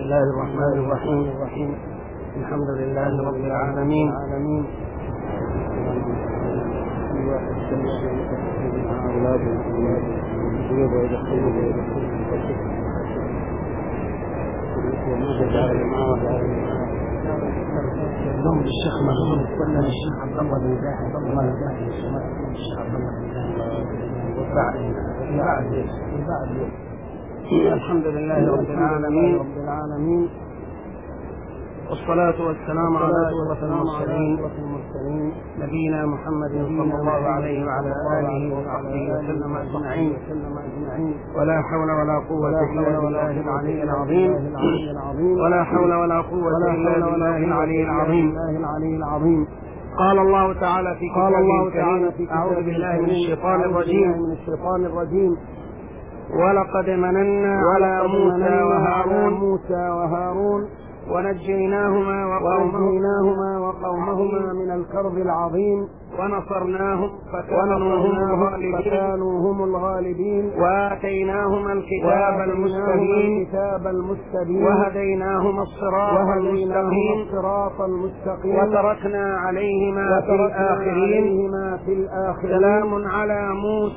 الله الرحمن الرحيم. الحمد لله رب العالمين. ضم الشيخ مغلوب ولا الشيخ عبد الله بن زاهد الشيخ عبد الله بن زاهد الحمد لله رب العالمين، والصلاة والسلام على أشرف المرسلين نبينا محمد صلى الله عليه وعلى آله وصحبه وسلم أجمعين، ولا حول ولا قوة إلا بالله العلي العظيم، ولا حول ولا قوة إلا بالله العلي العظيم. قال الله تعالى في كتابه الكريم: أعوذ بالله من الشيطان الرجيم: ولقد مننا على موسى وهارون ونجيناهما وقومهما من الكرب العظيم ونصرناهم فكانوا هم الغالبين وآتيناهما الكتاب المستبين وهديناهما الصراط المستقيم وتركنا عليهما في الآخرين. سلام على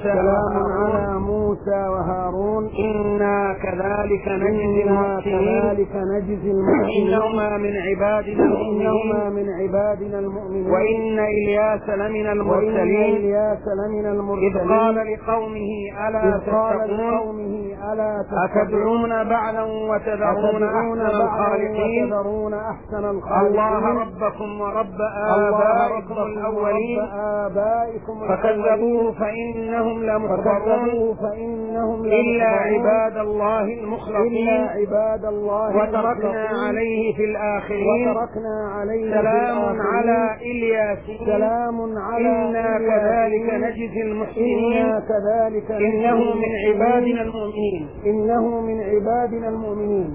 موسى وهارون إنا كذلك نجزي المحسنين إنهما من عبادنا المؤمنين وإن إلياس لمن المرسلين إذ قال لقومه ألا تتقون أتدعون بعلا وتذرون أحسن الخالقين الله ربكم ورب آبائكم الأولين فكذبوه فإنهم لمحضرون إلا عباد الله المخلصين وتركنا عليه في الآخرين سلام على الياسين إنا كذلك نجزي المحسنين إنه من عبادنا المؤمنين.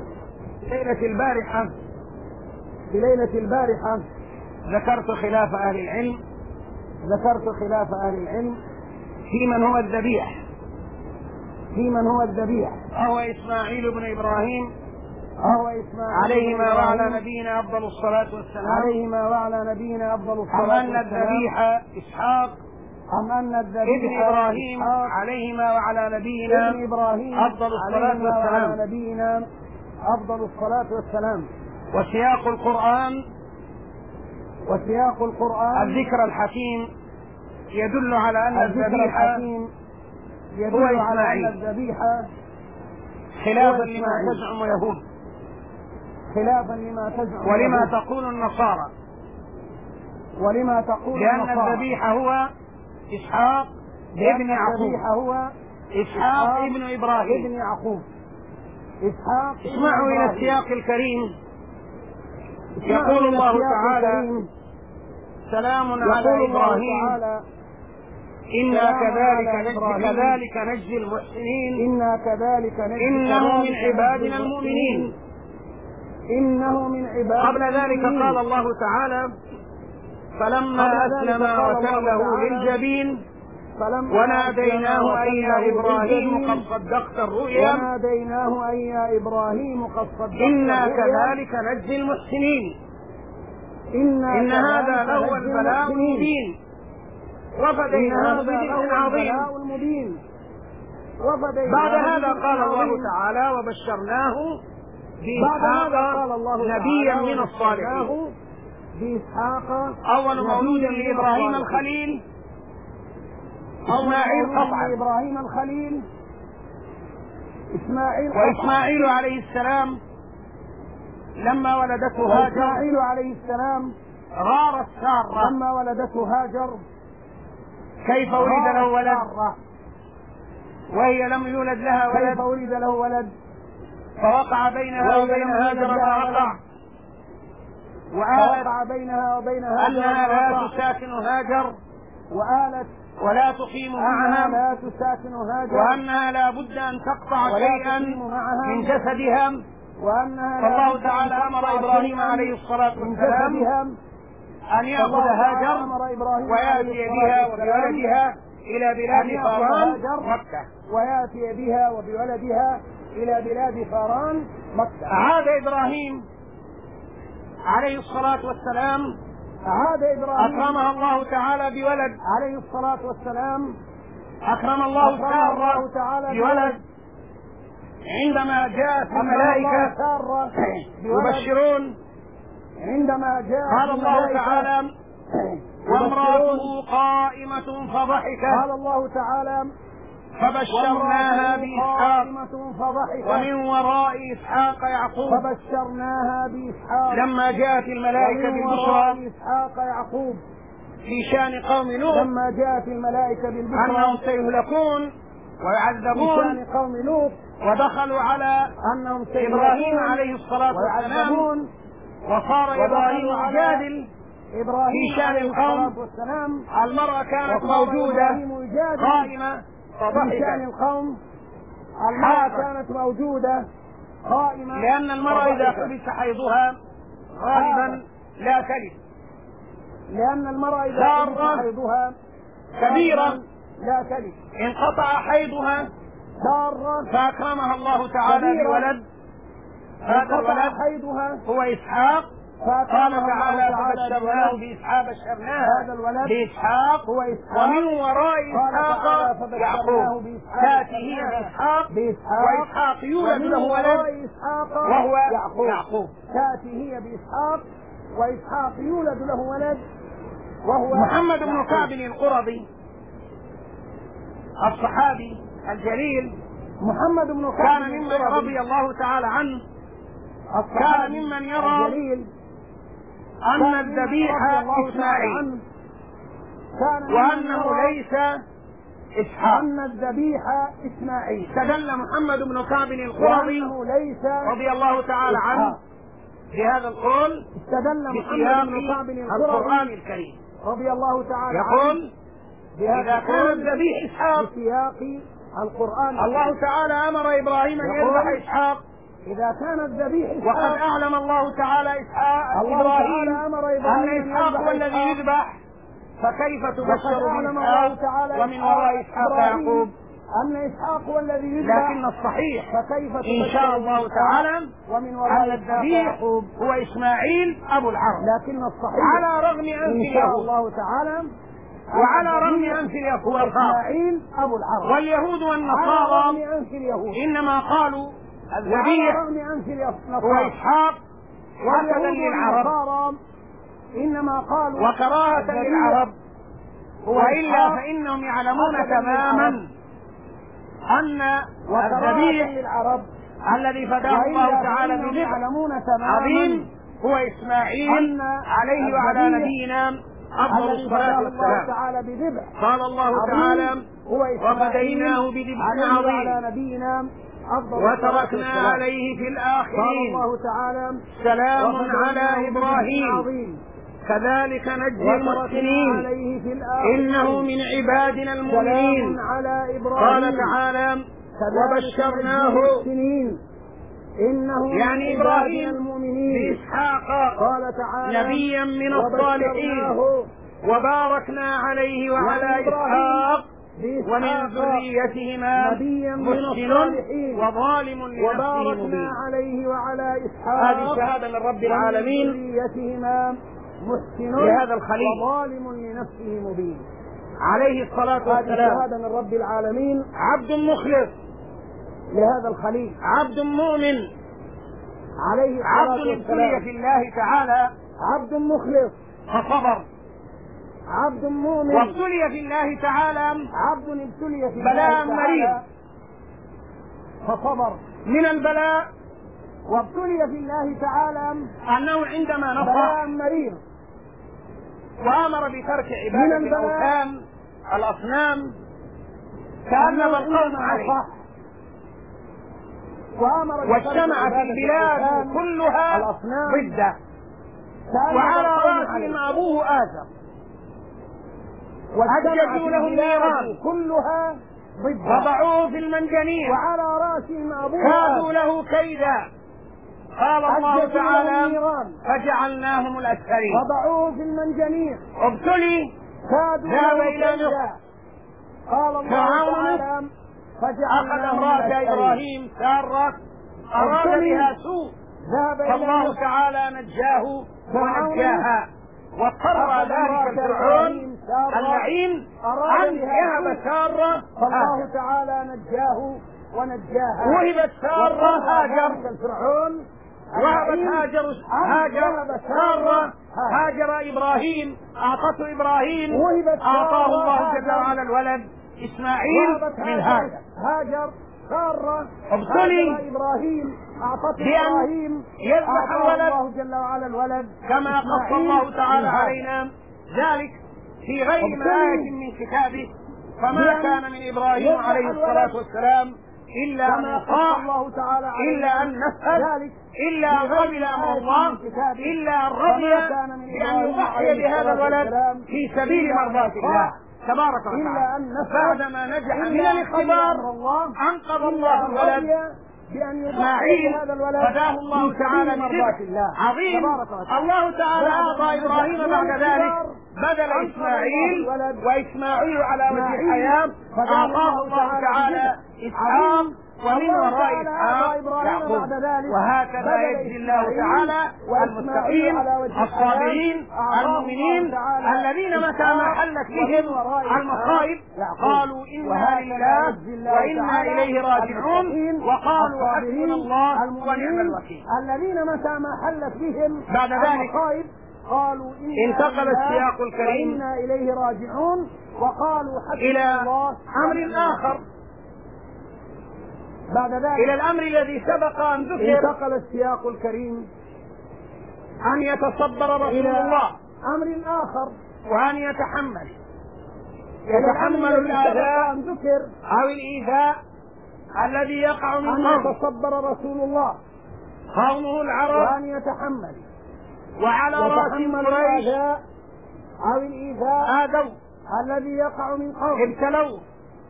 في ليلة البارحة ذكرت خلاف أهل العلم في من هو الذبيح هو إسماعيل بن إبراهيم عليهما وعلى نبينا أفضل الصلاة والسلام أم أن الذبيح إسحاق ابن إبراهيم عليهما وعلى نبينا أفضل الصلاة والسلام. وسياق القرآن الذكر الحكيم يدل على أن الذبيح هو إسماعيل خلافا لما تزعم ولما تقول النصارى لأن الذبيح هو إسحاق ابن يعقوب. اسمعوا إلى السياق الكريم. يقول الله تعالى: سلام على إبراهيم إنا كذلك نجزي المحسنين إنه من عبادنا المؤمنين. قبل ذلك قال الله تعالى: فلما أسلم وتله للجبين وناديناه أي يا إبراهيم قد صدقت الرؤيا إنا كذلك نجزي المحسنين إن هذا لهو البلاء المبين وفديناه بذبح عظيم. بعد هذا قال الله تعالى: وبشرناه بإسحاق نبيا من الصالحين. أول مولود لإبراهيم الخليل إسماعيل وإسماعيل عليه السلام لما ولدته غارت سارة كيف ولد له ولد وهي لم يولد لها ولد فوقع بينها وبين هاجر ما وقع وآلت أنها لا تساكن هاجر ولا تقيم معها وأنها لا بد أن تقطع شيئا من جسدها. فالله تعالى أمر إبراهيم عليه الصلاة والسلام أن يأخذ هاجر ويأتي بها وبولدها إلى بلاد فاران مكة إلى بلاد فاران مكة. عاد إبراهيم عليه الصلاة والسلام، أكرمه الله تعالى بولد عليه الصلاة والسلام، أكرم الله تعالى بولد. عندما جاءت الملائكة يبشرون، عندما جاء قال الله تعالى وامرأته قائمة فضحكت، قال الله تعالى فبشرناها بإسحاق ومن وراء إسحاق يعقوب. فبشرناها بإسحاق لما جاءت الملائكة بالبشرى إسحاق يعقوب في شأن قوم لوط، لما جاءت الملائكة بالبشرى أنهم سيهلكون ويعذبون في شأن قوم لوط، ودخلوا على أنهم إبراهيم عليه الصلاة والسلام، وصار إبراهيم يجادل في شأن القوم. المرأة كانت موجودة قائمة في شأن القوم، المرأة كانت موجودة قائمة، لأن المرأة إذا حبس حيضها غالبا لا تلد، لأن المرأة إذا حبس حيضها كبيرة لا تلد، انقطع حيضها سارة فأكرمها الله تعالى بولد. هذا الولد هو إسحاق. قال تعالى فبشرناه بإسحاق، بشرناه بإسحاق ومن وراء إسحاق يعقوب. تأتي هي بإسحاق وإسحاق يولد له ولد وهو يعقوب. تأتي هي بإسحاق وإسحاق يولد له ولد وهو محمد بن كعب القرظي الصحابي الجليل، محمد بن كعب كان ممن رضي الله تعالى عنه، كان ممن يرى أن الذبيح إسماعيل وأنه ليس إسحاق. أن الذبيح إسماعيل. استدل محمد بن كعب القرظي رضي الله تعالى عنه بهذا القول في القرآن الكريم رضي الله تعالى يقول إذا كان الذبيح إسحاق بسياق القرآن الله تعالى أمر إبراهيم أن يذبح إسحاق. إذا كان الذبيح وقد أعلم الله تعالى إبراهيم أن إسحاق هو الذي يذبح، فكيف تبشر بإسحاق ومن وراء إسحاق يعقوب؟ أن إسحاق هو الذي يذبح، لكن الصحيح فكيف إن شاء الله تعالى أن الذبيح هو إسماعيل أبو العرب، لكن الصحيح على رغم أنف اليهود الله تعالى وعلى رغم أنف اليهود إسماعيل أبو العرب. واليهود والنصارى إنما قالوا الذبيح هو إسحاق حسدا للعرب إنما قالوا وكراهة للعرب، وإلا فإنهم يعلمون تماما أن الذبيح الذي فداه الله تعالى بذبح عظيم هو إسماعيل عليه وعلى نبينا أفضل الصلاة والسلام. قال الله تعالى وفديناه بذبح عظيم وتركنا عليه في الآخرين سلام على إبراهيم كذلك نجزي المحسنين إنه من عبادنا المؤمنين. قال تعالى وبشرناه يعني إبراهيم بإسحاق نبيا من الصالحين وباركنا عليه وعلى إسحاق ومن ذريتهما محسن وظالم لنفسه مبين. هذه شهادة من رب العالمين لهذا الخليل وظالم لنفسه مبين عليه الصلاة والسلام. شهادة من رب العالمين عبد مخلص لهذا الخليل، عبد مؤمن عليه عبد ابتلي في الله تعالى، عبد مخلص فصبر، عبد مؤمن وابتلي في الله تعالى، عبد ابتلي في بلاء الله مريض فصبر. من البلاء وابتلي في الله تعالى أنه عندما نصح بلاء مريض وأمر بترك عبادة الأصنام كأنما القوم عليه، واجتمعت البلاد كلها ضده، وعلى رأسهم أبوه آزر، أجدوا له النيران كلها ضده، وضعوه في المنجنيق وعلى رأسهم أبوه كادوا له كيدا. قال الله تعالى فجعلناهم الأسفلين، وضعوه في المنجنيق ابتلي كادوا ذهب له إلى كيدا. مصر، قال الله تعالى أخذ امرأة إبراهيم سارة أراد بها سوء، فالله تعالى نجاه ونجاها، واضطر ذلك الفرعون اللعين أن يهب سارة، فالله تعالى نجاه ونجاها. وهبت سارة هاجر، الفرعون وهبت هاجر سارة هاجر إبراهيم، أعطته إبراهيم، أعطاه الله جل وعلا الولد إسماعيل من هاجر سارة ابتلي إبراهيم، أعطته بأن إبراهيم يذبح الولد الله جل وعلا الولد كما قص الله تعالى علينا ذلك في غير ما آية من كتابه. فما كان من إبراهيم عليه الصلاة والسلام إلا أن يطاع، إلا أن نسأل، إلا أن قبل أمر الله، إلا أن رضي بأن يضحي بهذا الولد في سبيل مرضاة الله تبارك وتعالى. بعدما نجح من الاختبار أنقذ الله الولد إسماعيل، فداه الله تعالى بذبح عظيم. الله تعالى أعطى إبراهيم بعد ذلك بدل إسماعيل، وإسماعيل على وجه الحياة أعطاه الله تعالى إسحاق، ومن وراء إسحاق يعقوب. وهكذا يجزي الله تعالى المتقين الصابرين المؤمنين الذين متى ما حلت بهم المصائب قالوا إنا لله وإنا إليه راجعون، وقالوا حسبنا الله ونعم الوكيل. الذين متى ما حلت بهم بعد ذلك قالوا انتقل السياق الكريم إنا إليه راجعون، وقالوا إلى أمر آخر، بعد ذلك إلى الأمر الذي سبق أن ذكر. انتقل السياق الكريم أن يتصبر رسول الله أمر آخر، وأن يتحمل الآذى أو الإيذاء الذي يقع من أن يتصبر رسول الله قومه العرب، وأن يتحمل وعلى رأسهم قريش أو الإيذاء آذوا الذي يقع من قوم ابتلوا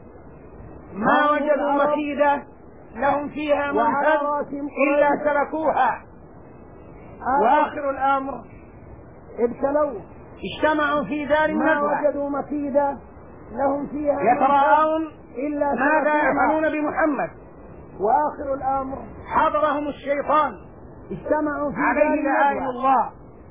ما وجدوا مكيدة لهم فيها منفذ إلا سلكوها. وآخر الأمر ابتلوا اجتمعوا في دار ما الندوة وجدوا مكيدة لهم فيها يتراءون إلا ماذا يفعلون بمحمد. وآخر الأمر حضرهم الشيطان اجتمعوا في عليه لعائن الله،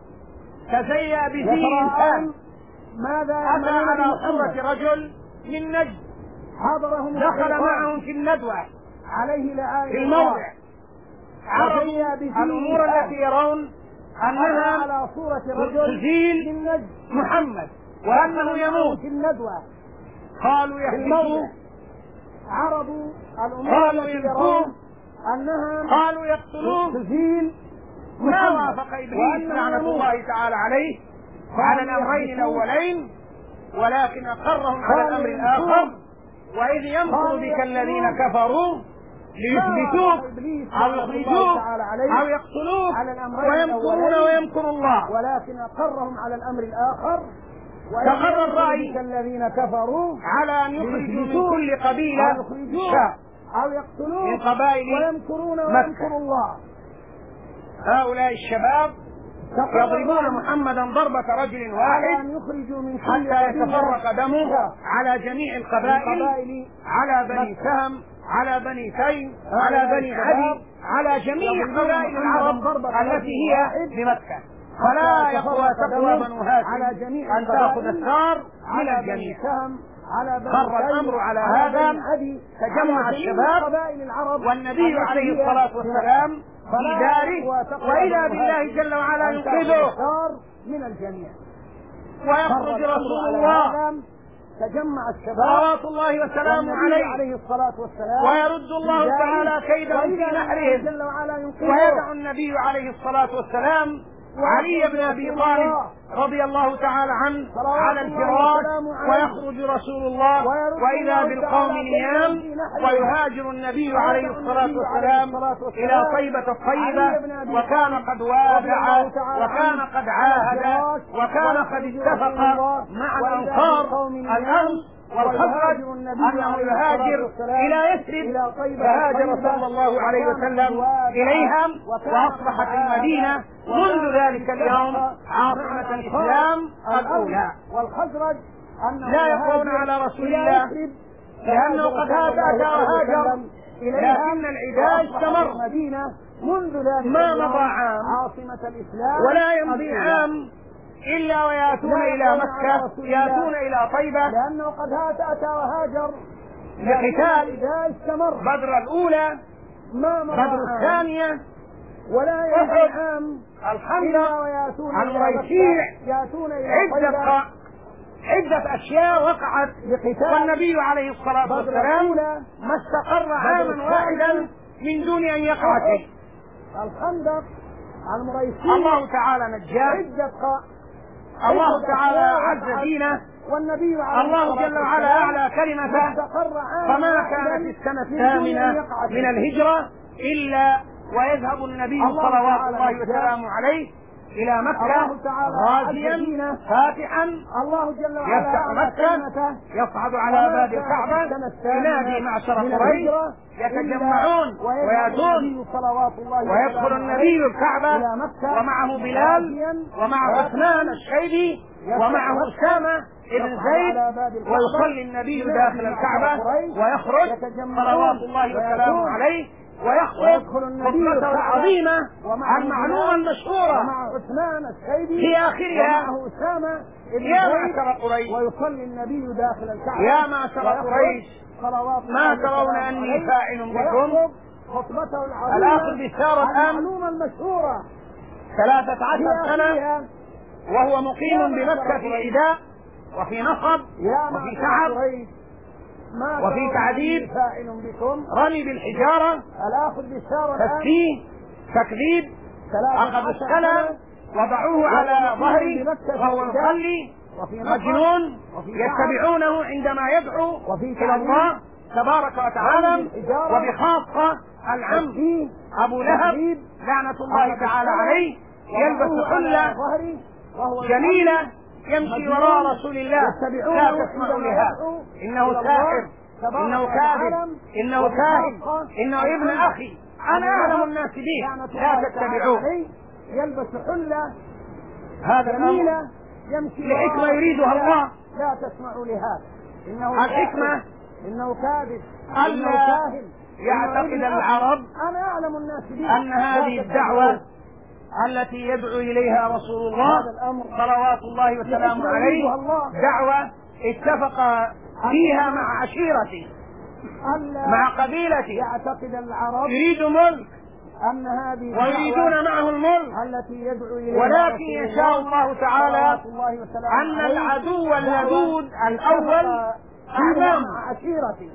تزيأ بزي إنسان، ماذا أتى على صورة رجل من نجد، حضرهم دخل معهم في الندوة عليه لعائن في الموضع، عرضوا الأمور التي يرون أنها على صورة رجل تزيل من نجد محمد وأنه يموت. في الندوة قالوا يحبسوه، عرضوا الأمور قالوا التي يلقوه، يرون أنها قالوا يقتلوه. تزيل ما وافق إبليس لعنة الله تعالى عليه على الأمرين الأولين، ولكن أقرهم على الأمر الآخر. وإذ يمكر بك الذين كفروا ليثبتوك أو يخرجوك أو يقتلوك ويمكرون ويمكر الله. ولكن أقرهم على الأمر الآخر، تقر الرأي الذين كفروا على أن يخرجوا من كل قبيلة أو يقتلوك من قبائل ويمكرون ويمكر الله. هؤلاء الشباب يضربون محمدا ضربة رجل واحد حتى يتفرق دمه على جميع القبائل، على بني سهم، على بني تيم، على بني عدي، على جميع قبائل العرب التي هي بمكة. فلا تقوى بنو هاشم أن تأخذ الثار من الجميع. خر الأمر على هذا، تجمع الشباب والنبي عليه الصلاة والسلام في داره، وإذا بالله جل وعلا ينقذه من الجميع، ويخرج رسول الله تجمع الشباب صلوات الله وسلامه عليه الصلاة والسلام، ويرد الله تعالى كيدهم في نحرهم، ويدعو النبي عليه الصلاة والسلام علي بن أبي طالب رضي الله تعالى عنه على الفراش، ويخرج رسول الله وإذا بالقوم نيام، ويهاجر النبي عليه الصلاة والسلام إلى طيبة الطيبة، وكان قد وادع وكان قد عاهد وكان قد اتفق مع الأنصار الأوس والخزرج أنه يهاجر إلى يثرب، فهاجر صلى الله عليه وسلم إليها، وأصبحت المدينة منذ ذلك اليوم عاصمة الإسلام الأولى. والخزرج لا يقولون على رسول الله لأنه قد أتى وهاجر، لكن العداء استمر منذ ذلك ما مضى عام عاصمة الإسلام ولا يمضي عام إلا ويأتون إلى مكة، يأتون إلى طيبة، لأنه قد أتى وهاجر لقتال استمر. بدر الأولى، ما مضى بدر الثانية، ولا يمضي عام الخندق، المريسيع، عدة أشياء وقعت، والنبي عليه الصلاة والسلام ما استقر عاما واحدا من دون أن يقع شيء. الخندق، المريسيع، الله تعالى نجاه، الله تعالى عز دينه، والنبي عليه الله جل وعلا أعلى كلمته، فما كانت السنة الثامنة من الهجرة إلا ويذهب النبي صلوات الله وسلامه عليه إلى مكة غازيا فاتحا، الله جل يفتح وعلا مكة، يصعد على باب الكعبة، ينادي معشر قريش، يتجمعون ويأتون، ويدخل النبي الكعبة ومعه بلال ومع عثمان الشيبي ومعه أسامة ابن زيد، ويصلي النبي داخل الكعبة ويخرج صلوات الله وسلامه عليه، ويخرج خطبته العظيمة المعلومة المشهورة في آخرها: يا معشر قريش، ويصلي النبي داخل الكعبة: يا معشر قريش، ما ترون أني فاعل بكم؟ خطبته العظيمة الآخر بشارة الآن المعلومة المشهورة 13 سنة وهو مقيم بمكة في عداء وفي نصب وفي تعب وفي تعذيب، رمي بالحجارة، تسفيه، تكذيب، أخذ السنة وضعوه على ظهره وهو يصلي مجنون، يتبعونه عندما يدعو إلى الله تبارك وتعالى، وبخاصة العم أبو لهب لعنة الله تعالى عليه، يلبس حلة جميلة، يمشي وراء رسول الله: لا تسمعوا لهذا، إنه ساحر، إنه كاذب، إنه كاهن، إنه ابن أخي، أنا أعلم الناس به، لا تتبعوه. يلبس حلة هذا جميلة، يمشي لحكمة يريدها الله. لا تسمعوا لهذا، الحكمة إنه كاذب، ألا يعتقد العرب أنا أعلم الناس به أن هذه الدعوة التي يدعو إليها رسول الله صلوات الله وسلامه عليه دعوة اتفق فيها مع عشيرته، مع قبيلته، يعتقد العرب يريد ملك أن هذه ويريدون معه الملك، التي يدعو إليها ولكن يشاء الله تعالى أن العدو اللدود الأول أمام عشيرته،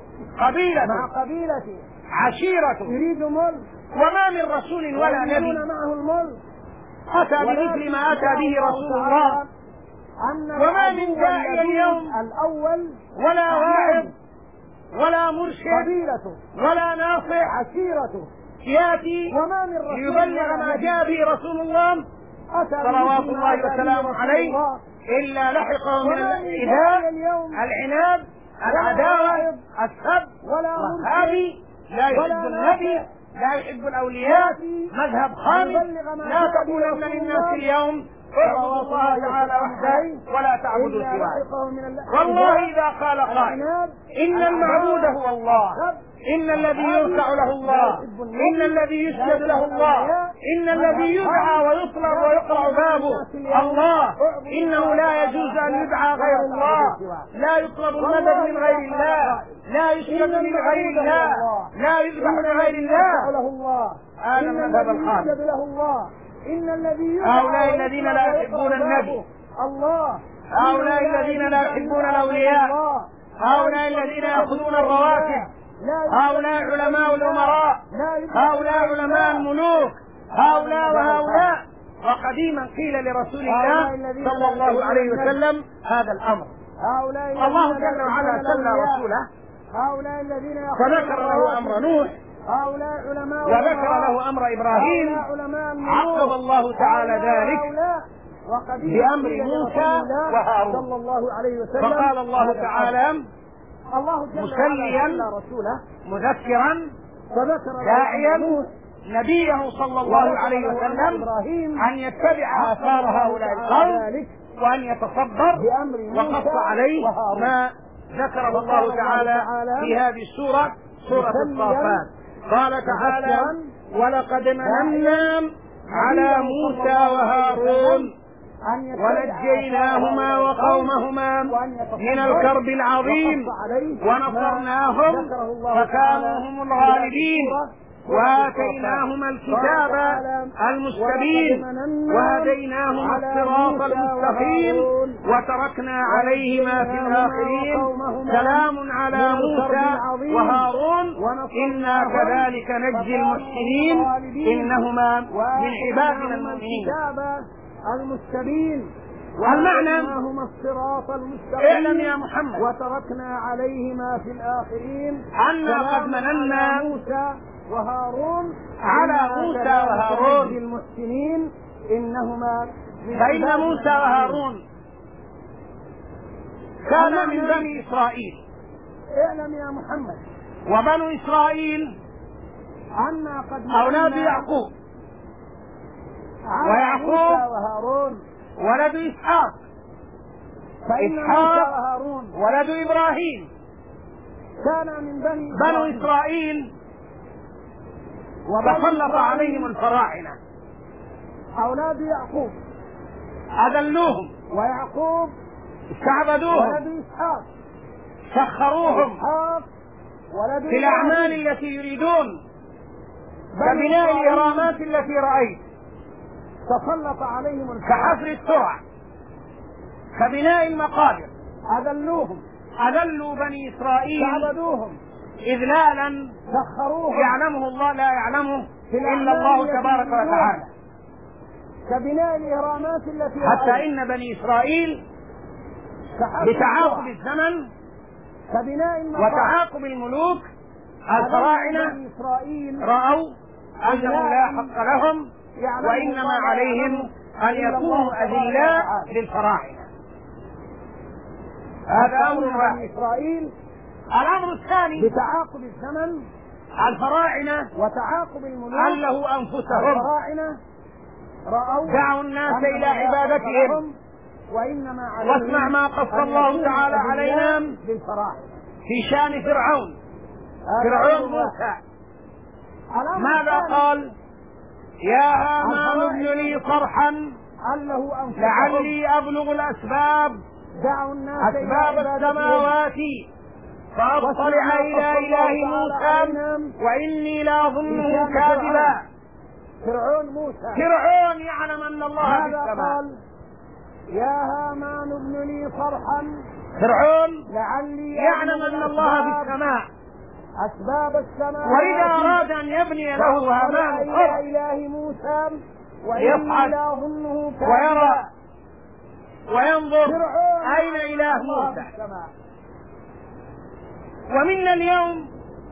قبيلته، عشيرته، يريد ملك، وما من رسول ولا نبي معه الملك أتى بمثل ما أتى به رسول الله، وما من داعي اليوم الأول ولا واعظ ولا مرشد قبيلته ولا ناصح عشيرته يأتي ليبلغ ما جاء به رسول الله صلوات الله وسلامه عليه إلا لحقه من الإيذاء، العناد، العداوة، السب، والهابي، لا يحب النبي، لا يحب الأولياء، مذهب خامس. لا تقولن للناس اليوم اعبدوا الله تعالى وحده ولا تعبدوا سواه. والله إذا قال قائل إن المعبود هو الله، إن الذي يركع له الله، إن الذي يسجد له الله، إن الذي يدعى ويطلب ويقرع بابه الله، إنه لا يجوز أن يدعى غير الله، لا يطلب المدد من غير الله، لا يسجد من غير الله، لا يذبح من غير الله. هذا المذهب الخامس. هؤلاء الذين لا يحبون النبي، هؤلاء الذين لا يحبون الأولياء، هؤلاء الذين يأخذون الرواتب، هؤلاء علماء الأمراء، هؤلاء علماء الملوك، هؤلاء وهؤلاء. وقديما قيل لرسول الله صلى الله عليه وسلم هذا الأمر. الله جل وعلا سلى رسوله فذكر له أمر نوح وذكر له أمر إبراهيم، عقب الله تعالى ذلك بأمر موسى وهارون. فقال الله تعالى مسليا مذكرا داعيا نبيه صلى الله عليه وسلم أن يتبع آثار هؤلاء القوم وأن يتصبر، وقص عليه ما ذكره الله تعالى في هذه السورة، سورة الصافات. قال تعالى: ولقد مننا على موسى وهارون ونجيناهما وقومهما من الكرب العظيم ونصرناهم فكانوا هم الغالبين وآتيناهما الكتاب المستبين وهديناهما الصراط المستقيم وتركنا عليهما في الآخرين سلام على موسى وهارون إنا كذلك نجزي المحسنين إنهما من عبادنا المؤمنين. المستبين المعنى الصراط المستقيم. اعلم يا محمد وتركنا عليهما في الآخرين أنا قد مننا موسى وهارون على موسى وهارون المحسنين إنهما فإن موسى وهارون كان من بني إسرائيل. اعلم يا محمد وبنو إسرائيل أنا قد أولاد يعقوب، ويعقوب وهارون ولد إسحاق، إسحاق وهارون ولد إبراهيم. كان من بنو إسرائيل تسلط عليهم الفراعنة أولاد يعقوب، أذلوهم، ويعقوب استعبدوهم، ولد إسحاق، سخروهم في الأعمال التي يريدون كبناء الإهرامات التي رأيت، تسلط عليهم كحفر السرع، كبناء المقابر. أذلوهم، أذلوا بني إسرائيل، استعبدوهم، إذلالا سخروهم يعلمه الله لا يعلمه إلا الله تبارك وتعالى، كبناء الإهرامات التي حتى إن بني إسرائيل بتعاقب الزمن وتعاقب الملوك الفراعنة رأوا أنه لا حق لهم وإنما عليهم أن يكونوا أذلاء للفراعنة. هذا أمر واحد. الأمر الثاني بتعاقب الزمن الفراعنة وتعاقب الملوك ألهوا أنفسهم، الفراعنة رأوا دعوا الناس إلى عبادتهم. وإنما واسمع ما قص الله تعالى علينا في شأن فرعون موسى. ماذا قال؟ يا هامان ابن لي صرحا لعلي أبلغ الأسباب السماوات فأطلع إلى إله موسى وإني لأظنه كاذبا. فرعون يعلم أن الله في السماء. يا هامان ابن لي صرحا فرعون يعلم أن الله في السماء أسباب السماء، وإذا أراد أن يبني له هامان إلى إله موسى يصعد ويرى وينظر أين إله موسى. ومنا اليوم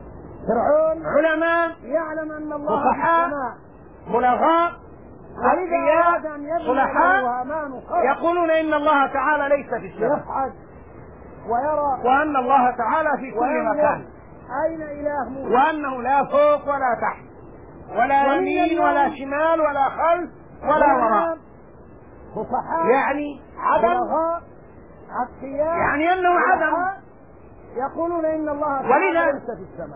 علماء يعلم أن الله فصحاء بلغاء أذكياء صلحاء يقولون إن الله تعالى ليس في السماء وأن الله تعالى في كل مكان، أين إله موسى، وأنه لا فوق ولا تحت ولا يمين ولا شمال ولا خلف ولا وراء. يعني عدم، يعني أنه عدم. يقولون إن الله ولذا ليس في السماء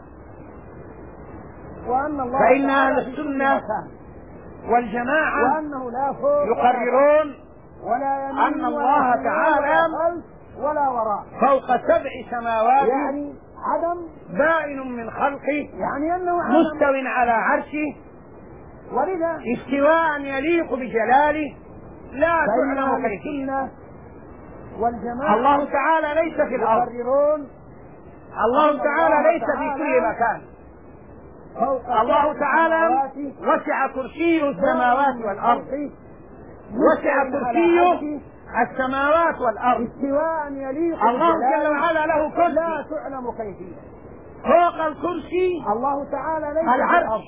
وأن الله فإن أهل السنة والجماعة يقررون أن الله تعالى ولا وراء فوق 7 سماوات، يعني عدم بائن من خلقه، يعني أنه مستو على عرشه، ولذا استواء يليق بجلاله لا تعلم كيفية. الله تعالى ليس في الأرض، الله تعالى ليس في كل مكان. الله تعالى وسع كرسيه السماوات والأرض، وسع كرسيه السماوات والأرض. استواء يليق الله جل وعلا له كرسي لا تعلم كيفية. فوق الكرسي الله تعالى ليس العرش،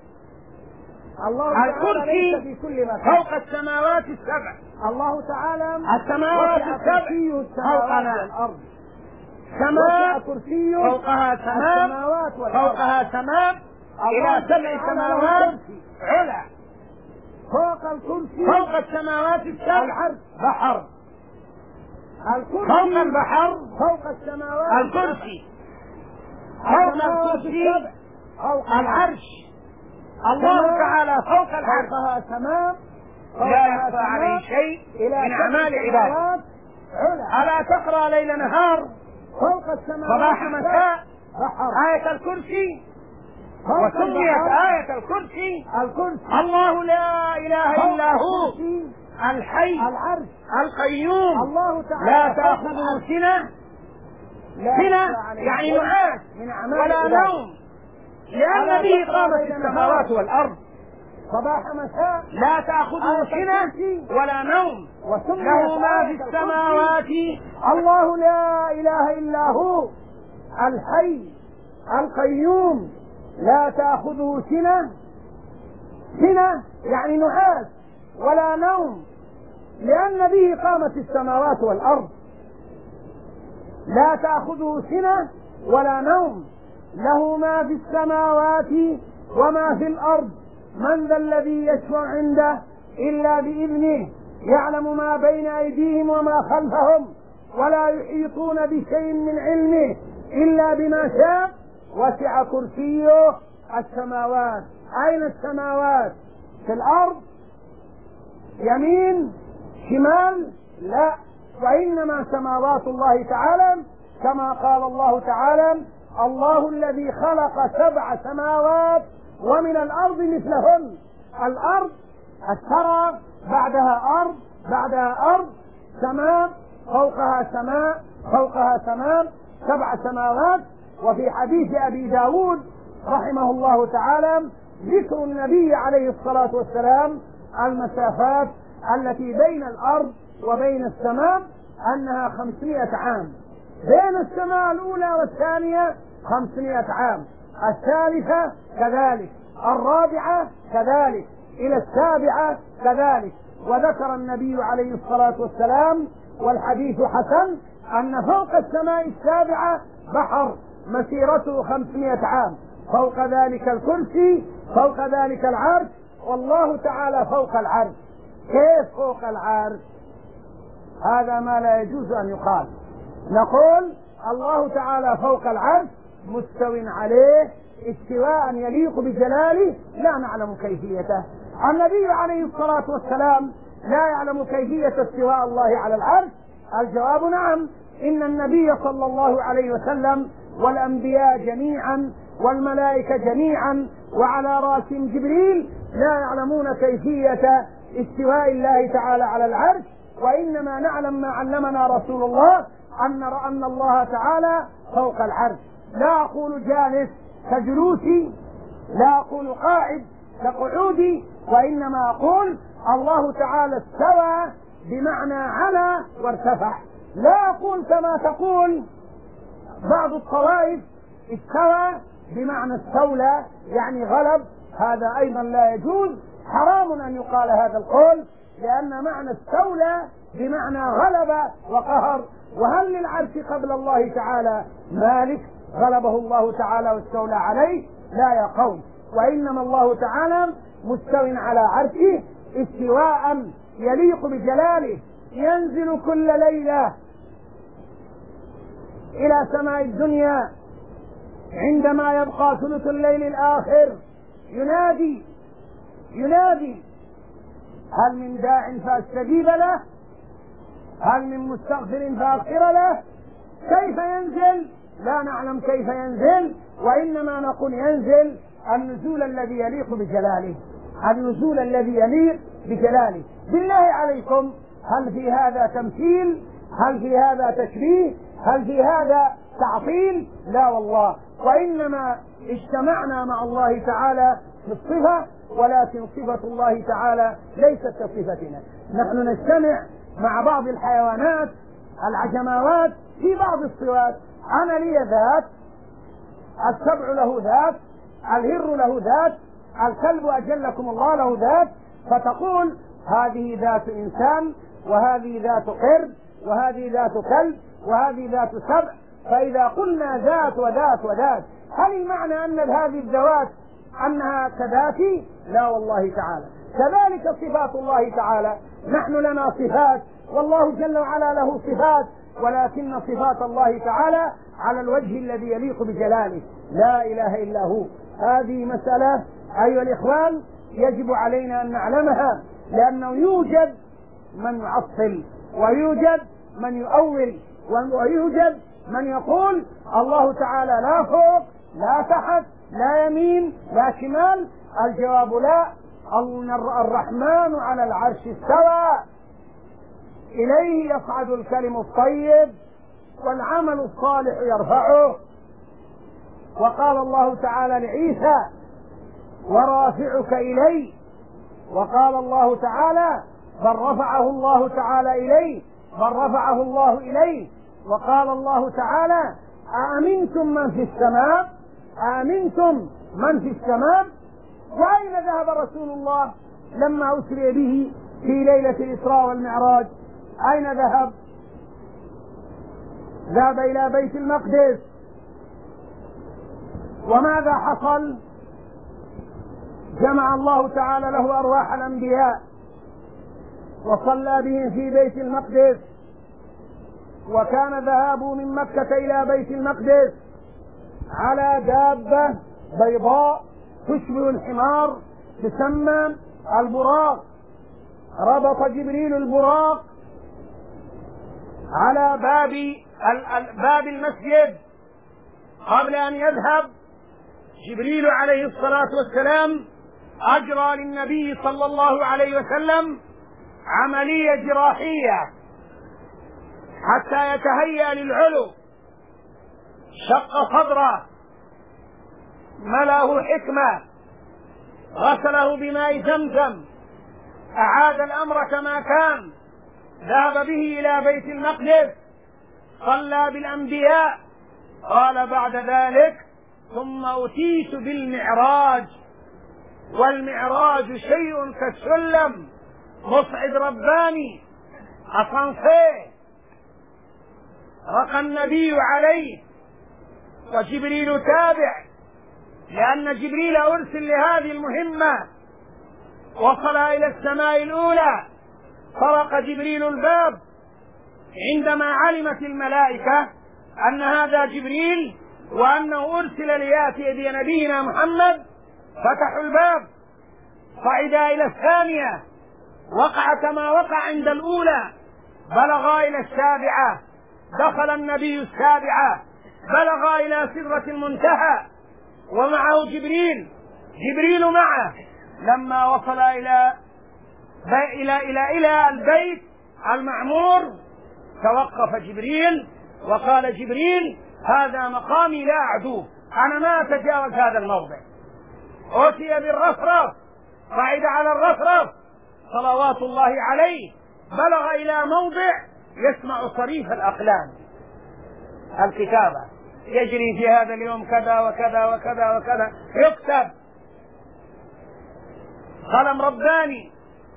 الكرسي ليس في كل مكان. فوق السماوات السبع، الله تعالى السماوات السبع فوقنا سماء فوقها سماء فوقها سماء إلى 7 سماوات علا، فوق الكرسي فوق السماوات السبع بحر، فوق البحر، فوق السماوات، الكرسي، فوق الكرسي العرش، الله تعالى فوق العرش، فوقها سماء، لا يخفى عليه شيء من أعمال عباده. ألا تقرأ ليل نهار، فوق السماوات، صباح مساء، بحر، آية الكرسي، وسميت آية الكرسي الله لا إله إلا هو الحي العرش القيوم الله تعالى لا تأخذه سنة، يعني نعاس ولا نوم، لأن به قامت السماوات والأرض، صباح مساء لا تأخذه سنة ولا نوم، له ما في السماوات، الله لا إله إلا هو الحي القيوم لا تأخذه سنة يعني نعاس ولا نوم، لأن به قامت السماوات والأرض، لا تأخذه سنة ولا نوم، له ما في السماوات وما في الأرض، من ذا الذي يشفع عنده إلا بإذنه، يعلم ما بين أيديهم وما خلفهم، ولا يحيطون بشيء من علمه إلا بما شاء، وسع كرسيه السماوات. أين السماوات؟ في الأرض؟ يمين شمال؟ لا، وإنما سماوات الله تعالى كما قال الله تعالى: الله الذي خلق 7 سماوات ومن الأرض مثلهن. الأرض الثرى، بعدها أرض، بعدها أرض، سماء فوقها سماء فوقها سماء، 7 سماوات. وفي حديث أبي داود رحمه الله تعالى ذكر النبي عليه الصلاة والسلام المسافات التي بين الأرض وبين السماء أنها 500 عام، بين السماء الأولى والثانية 500 عام، الثالثة كذلك، الرابعة كذلك، إلى السابعة كذلك. وذكر النبي عليه الصلاة والسلام والحديث حسن أن فوق السماء السابعة بحر مسيرته 500 عام، فوق ذلك الكرسي، فوق ذلك العرش، والله تعالى فوق العرش. كيف فوق العرش؟ هذا ما لا يجوز أن يقال. نقول الله تعالى فوق العرش مستو عليه استواء يليق بجلاله، لا نعلم كيفيته. النبي عليه الصلاة والسلام لا يعلم كيفية استواء الله على العرش. الجواب نعم، إن النبي صلى الله عليه وسلم والأنبياء جميعا والملائكة جميعا وعلى رأسهم جبريل لا يعلمون كيفية استواء الله تعالى على العرش، وإنما نعلم ما علمنا رسول الله أن الله تعالى فوق العرش. لا أقول جالس كجلوسي، لا أقول قاعد كقعودي، وإنما أقول الله تعالى استوى بمعنى على وارتفع. لا أقول كما تقول بعض الطوائف استوى بمعنى استولى يعني غلب، هذا أيضا لا يجوز، حرام أن يقال هذا القول، لأن معنى استولى بمعنى غلب وقهر. وهل للعرش قبل الله تعالى مالك غلبه الله تعالى واستولى عليه؟ لا يا قوم، وإنما الله تعالى مستو على عرشه استواء يليق بجلاله، ينزل كل ليلة إلى سماء الدنيا عندما يبقى ثلث الليل الآخر، ينادي هل من داع فاستجيب له، هل من مستغفر فاغفر له. كيف ينزل؟ لا نعلم كيف ينزل، وإنما نقول ينزل النزول الذي يليق بجلاله، النزول الذي يليق بجلاله. بالله عليكم، هل في هذا تمثيل؟ هل في هذا تشبيه؟ هل في هذا تعطيل؟ لا والله، وإنما اجتمعنا مع الله تعالى في الصفة، ولكن صفة الله تعالى ليست كصفتنا. نحن نجتمع مع بعض الحيوانات العجماوات في بعض الصفات. أنا لي ذات، السبع له ذات، الهر له ذات، الكلب أجلكم الله له ذات، فتقول هذه ذات إنسان، وهذه ذات قرد، وهذه ذات كلب، وهذه ذات سبع. فإذا قلنا ذات وذات وذات، هل المعنى أن هذه الذوات أنها كذاتي؟ لا والله تعالى. كذلك صفات الله تعالى، نحن لنا صفات والله جل وعلا له صفات، ولكن صفات الله تعالى على الوجه الذي يليق بجلاله، لا إله إلا هو. هذه مسألة أيها الإخوان يجب علينا أن نعلمها، لأنه يوجد من يعطل، ويوجد من يؤول، ويوجد من يقول الله تعالى لا فوق لا تحت لا يمين لا شمال. الجواب لا، الرحمن على العرش استوى، إليه يصعد الكلم الطيب والعمل الصالح يرفعه. وقال الله تعالى لعيسى ورافعك إلي، وقال الله تعالى بل رفعه الله تعالى إليه، بل رفعه الله إليه. وقال الله تعالى أأمنتم من في السماء، أأمنتم من في السماء. وأين ذهب رسول الله لما أسري به في ليلة الإسراء والمعراج؟ أين ذهب؟ ذهب إلى بيت المقدس. وماذا حصل؟ جمع الله تعالى له أرواح الأنبياء وصلى بهم في بيت المقدس، وكان ذهابه من مكة إلى بيت المقدس على دابة بيضاء تشبه الحمار تسمى البراق. ربط جبريل البراق على باب المسجد قبل أن يذهب. جبريل عليه الصلاة والسلام أجرى للنبي صلى الله عليه وسلم عملية جراحية حتى يتهيأ للعلو، شق صدره، ملأه حكمة، غسله بماء زمزم، أعاد الأمر كما كان، ذهب به إلى بيت المقدس، صلى بالأنبياء. قال بعد ذلك ثم أتيت بالمعراج، والمعراج شيء كالسلم مصعد رباني أسانسير، رقى النبي عليه وجبريل تابع، لأن جبريل أرسل لهذه المهمة. وصل إلى السماء الأولى، طرق جبريل الباب، عندما علمت الملائكة أن هذا جبريل وأنه أرسل ليأتي بنبينا محمد فتحوا الباب، صعد إلى الثانية، وقع كما وقع عند الأولى، بلغ إلى السابعة، دخل النبي السابعة، بلغ إلى سدرة المنتهى ومعه جبريل معه. لما وصل إلى البيت المعمور توقف جبريل وقال جبريل هذا مقامي لا أعدوه، أنا ما أتجاوز هذا الموضع. أتي بالرفرف، صعد على الرفرف صلوات الله عليه، بلغ إلى موضع يسمع صريف الأقلام، الكتابة يجري في هذا اليوم كذا وكذا وكذا وكذا، يكتب قلم رباني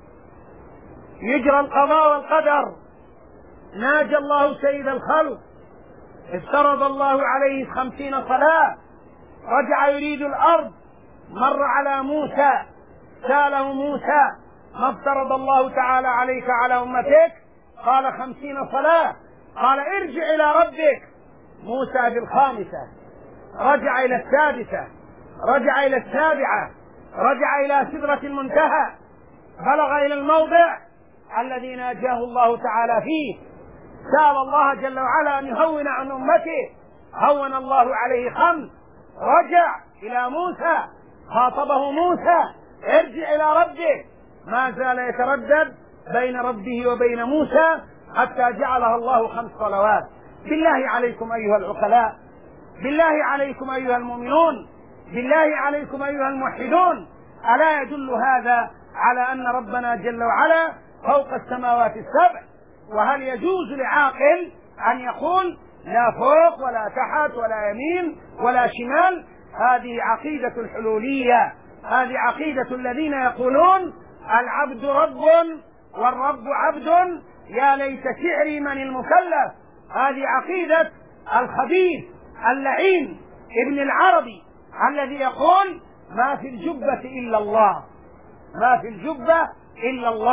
يجرى القضاء والقدر. ناجى الله سيد الخلق، افترض الله عليه 50 صلاة، رجع يريد الأرض، مر على موسى، سأله موسى ما افترض الله تعالى عليك على أمتك؟ قال 50 صلاة. قال ارجع إلى ربك. موسى بالخامسة، رجع إلى السادسة، رجع إلى السابعة، رجع إلى سدرة المنتهى، بلغ إلى الموضع الذي ناجاه الله تعالى فيه. سأل الله جل وعلا أن يهون عن أمته، هون الله عليه 5. رجع إلى موسى، خاطبه موسى ارجع إلى ربك، ما زال يتردد بين ربه وبين موسى حتى جعلها الله 5 صلوات. بالله عليكم أيها العقلاء، بالله عليكم أيها المؤمنون، بالله عليكم أيها الموحدون، ألا يدل هذا على أن ربنا جل وعلا فوق السماوات السبع؟ وهل يجوز لعاقل أن يقول لا فوق ولا تحت ولا يمين ولا شمال؟ هذه عقيدة الحلولية، هذه عقيدة الذين يقولون العبد رب والرب عبد، يا ليت شعري من المكلف. هذه عقيدة الخبيث اللعين ابن العربي الذي يقول ما في الجبة إلا الله، ما في الجبة إلا الله.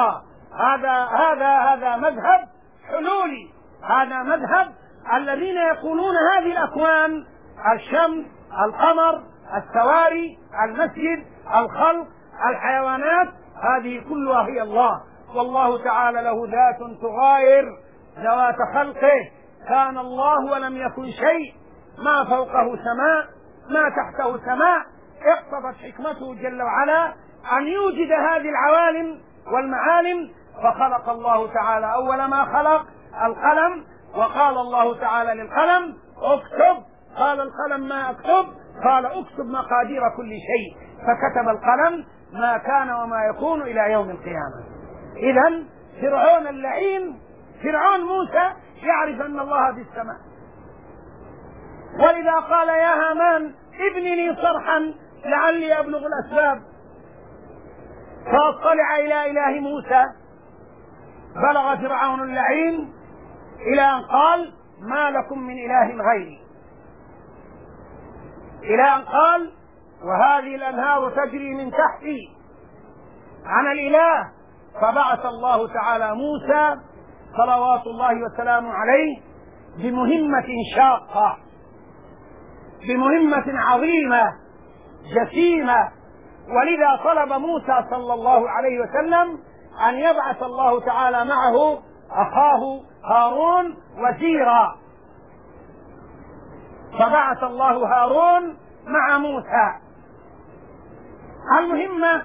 هذا مذهب حلولي، هذا مذهب الذين يقولون هذه الأكوان، الشمس، القمر، السواري، المسجد، الخلق، الحيوانات، هذه كلها هي الله، والله تعالى له ذات تغاير ذوات خلقه. كان الله ولم يكن شيء، ما فوقه سماء ما تحته سماء، اقتضت حكمته جل وعلا أن يوجد هذه العوالم والمعالم، فخلق الله تعالى أول ما خلق القلم، وقال الله تعالى للقلم اكتب، قال القلم ما اكتب، قال اكتب مقادير كل شيء، فكتب القلم ما كان وما يكون إلى يوم القيامة. إذن فرعون اللعين، فرعون موسى يعرف أن الله في السماء، ولذا قال يا هامان ابن لي صرحا لعلي أبلغ الأسباب فأطلع إلى إله موسى. بلغ فرعون اللعين إلى أن قال ما لكم من إله غيري، إلى أن قال وهذه الأنهار تجري من تحتي عن الإله. فبعث الله تعالى موسى صلوات الله وسلامه عليه بمهمة شاقة، بمهمة عظيمة جسيمة، ولذا طلب موسى صلى الله عليه وسلم أن يبعث الله تعالى معه أخاه هارون وزيرا، فبعث الله هارون مع موسى. المهمة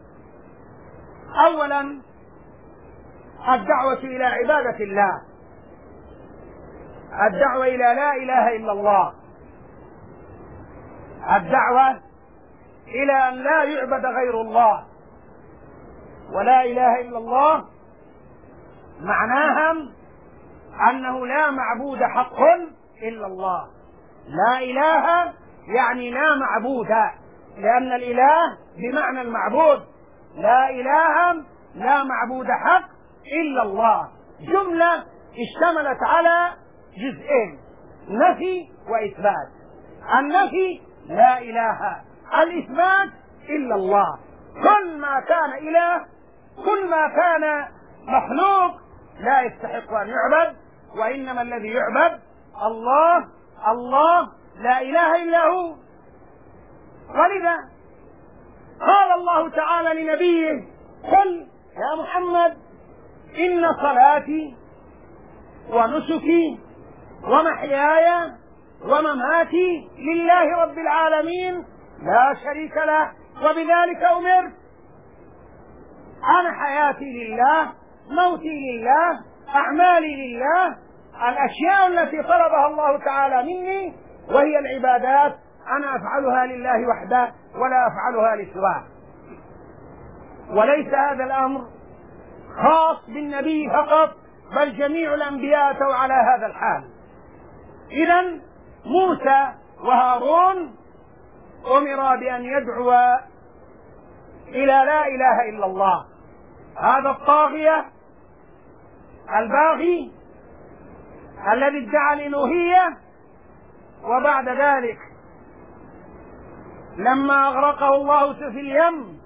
أولا الدعوة إلى عبادة الله، الدعوة إلى لا إله إلا الله، الدعوة إلى أن لا يعبد غير الله. ولا إله إلا الله معناها أنه لا معبود حق إلا الله. لا إله يعني لا معبود، لأن الإله بمعنى المعبود. لا إله لا معبود حق إلا الله، جملة اشتملت على جزئين، نفي وإثبات. النفي لا إله، الإثبات إلا الله. كل ما كان إله، كل ما كان مخلوق لا يستحق أن يعبد، وإنما الذي يعبد الله. الله لا إله إلا هو. ولذا قال الله تعالى لنبيه قل يا محمد إن صلاتي ونسكي ومحياي ومماتي لله رب العالمين لا شريك له وبذلك أمرت. أنا حياتي لله، موتي لله، أعمالي لله، الأشياء التي طلبها الله تعالى مني وهي العبادات أنا أفعلها لله وحده ولا أفعلها لسواه. وليس هذا الأمر خاص بالنبي فقط، بل جميع الأنبياء أتوا على هذا الحال. إذن موسى وهارون أمرا بأن يدعوا إلى لا إله إلا الله. هذا الطاغية الباغي الذي ادعى الإلوهية، وبعد ذلك لما أغرقه الله في اليم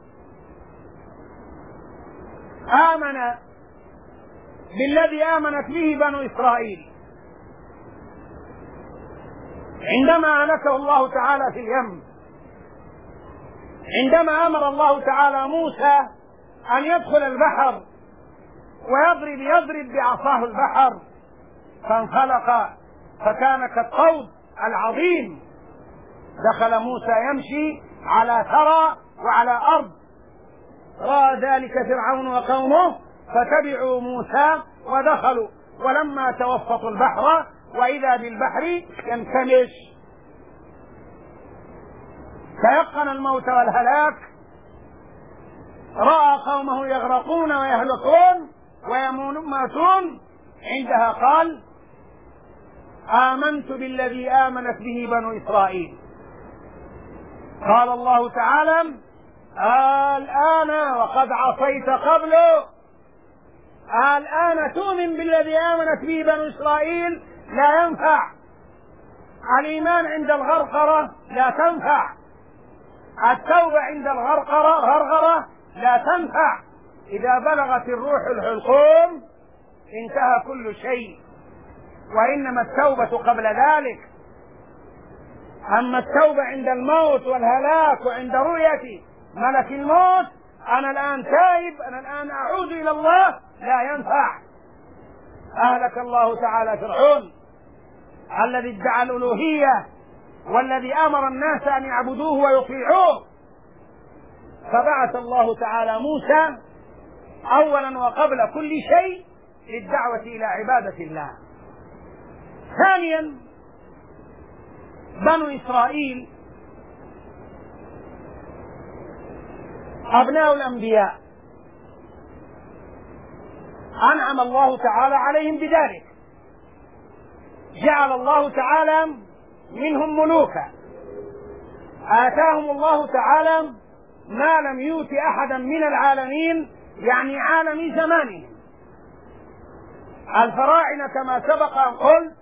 آمن بالذي آمنت به بنو إسرائيل. عندما أهلكه الله تعالى في اليم، عندما أمر الله تعالى موسى أن يدخل البحر ويضرب بعصاه البحر فانفلق فكان كالطود العظيم، دخل موسى يمشي على ثرى وعلى أرض. رأى ذلك فرعون وقومه فتبعوا موسى ودخلوا، ولما توسطوا البحر وإذا بالبحر ينكمش، تيقن الموت والهلاك. رأى قومه يغرقون ويهلكون ويموتون، عندها قال آمنت بالذي آمنت به بنو إسرائيل. قال الله تعالى الآن وقد عصيت قبله، الآن تؤمن بالذي آمنت به بنو إسرائيل لا ينفع. الإيمان عند الغرغرة لا تنفع، التوبة عند الغرغرة لا تنفع. إذا بلغت الروح الحلقوم انتهى كل شيء، وإنما التوبة قبل ذلك. أما التوبة عند الموت والهلاك وعند رؤية ملك الموت، أنا الآن تائب، أنا الآن أعود إلى الله، لا ينفع. أهلك الله تعالى فرعون الذي ادعى الألوهية والذي أمر الناس أن يعبدوه ويطيعوه. فبعث الله تعالى موسى أولا وقبل كل شيء للدعوة إلى عبادة الله. ثانيا، بنو إسرائيل أبناء الأنبياء، أنعم الله تعالى عليهم بذلك، جعل الله تعالى منهم ملوكا، آتاهم الله تعالى ما لم يؤت أحدا من العالمين، يعني عالم زمانهم. الفراعنة كما سبق أن قلت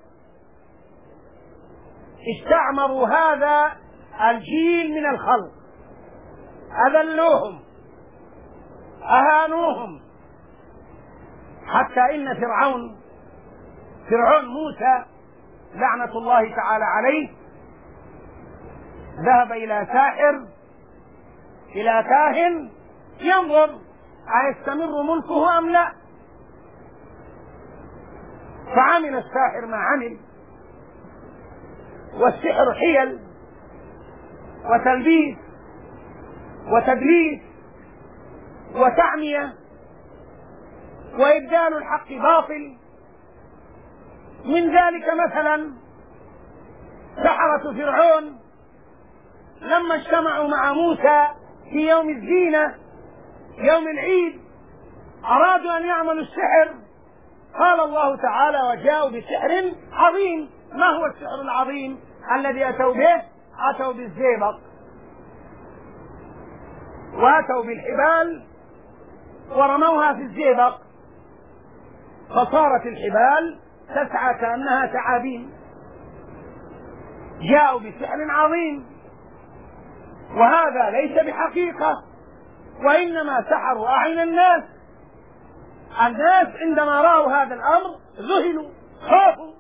استعمروا هذا الجيل من الخلق، أذلوهم، أهانوهم، حتى إن فرعون موسى لعنة الله تعالى عليه ذهب إلى ساحر، إلى كاهن ينظر أيستمر ملكه أم لا، فعمل الساحر ما عمل، والسحر حيل وتلبيس وتدليس وتعمية وإبدال الحق باطل. من ذلك مثلا سحرة فرعون لما اجتمعوا مع موسى في يوم الزينة يوم العيد أرادوا أن يعملوا السحر، قال الله تعالى وجاءوا بسحر عظيم. ما هو السحر العظيم الذي أتوا به؟ أتوا بالزئبق وأتوا بالحبال ورموها في الزئبق، فصارت الحبال تسعى كأنها ثعابين. جاءوا بسحر عظيم، وهذا ليس بحقيقة، وإنما سحروا أعين الناس. الناس عندما رأوا هذا الأمر ذهلوا خافوا.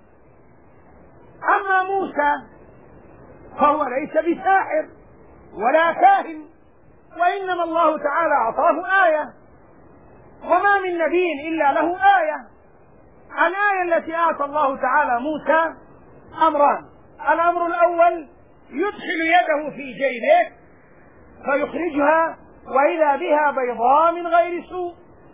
أما موسى فهو ليس بساحر ولا كاهن، وإنما الله تعالى أعطاه آية، وما من نبي إلا له آية. الآية التي أعطى الله تعالى موسى أمران: الأمر الأول يدخل يده في جيبه فيخرجها وإذا بها بيضاء من غير سوء،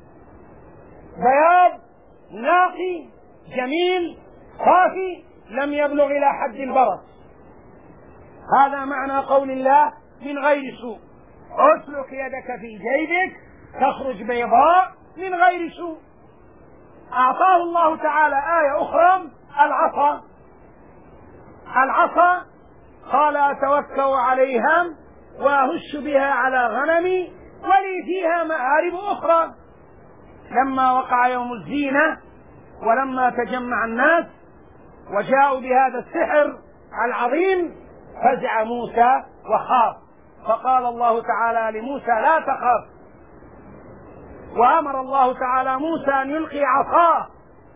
بياض ناقي جميل صافي لم يبلغ إلى حد البرص. هذا معنى قول الله من غير سوء، اسلك يدك في جيبك تخرج بيضاء من غير سوء. أعطاه الله تعالى آية أخرى: العصا قال أتوكأ عليها وأهش بها على غنمي ولي فيها مآرب أخرى. لما وقع يوم الزينة ولما تجمع الناس وجاءوا بهذا السحر العظيم فزع موسى وخاف، فقال الله تعالى لموسى لا تخف، وأمر الله تعالى موسى أن يلقي عصاه،